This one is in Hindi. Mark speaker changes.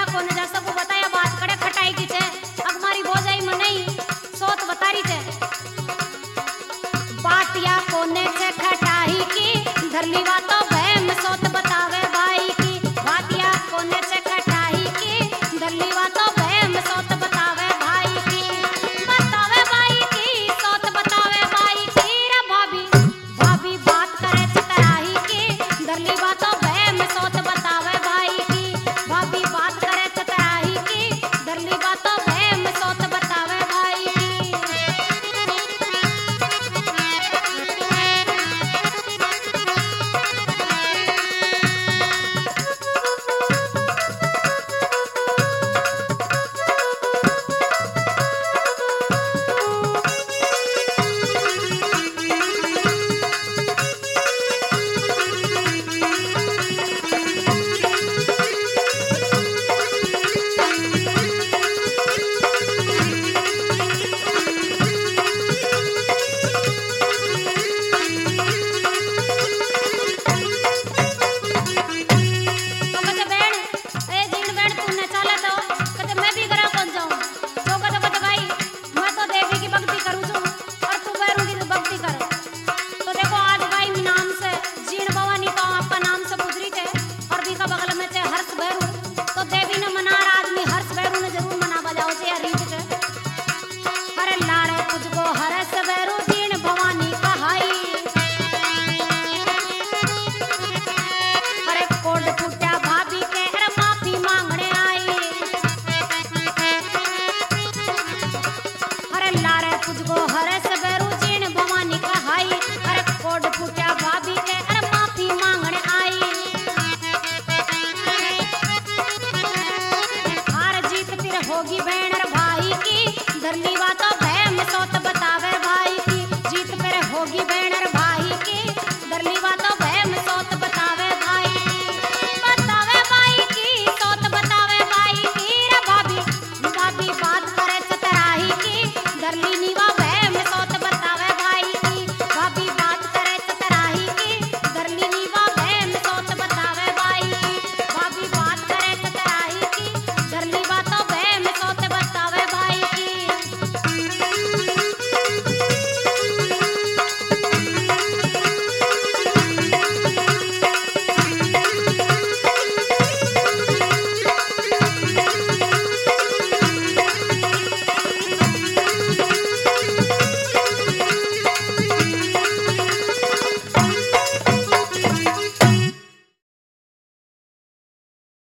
Speaker 1: कोने जा सब बताया बात कड़े खटाई की छे अगमारी भोजाई में नहीं सोत बतारी छे बातिया कोने छे खटाई की धरली बातों बहम सोत बतावे भाई की बातिया कोने छे खटाई की धरली बातों बहम सोत बतावे भाई की सोत बतावे भाई की रे भाभी भाभी बात करे चतराही की धरली बातों बहम सोत बतावे भाई की भाभी बात करे चतराही की धरली बातों बहम सोत बतावे भाई की बगल में हर्ष भैरू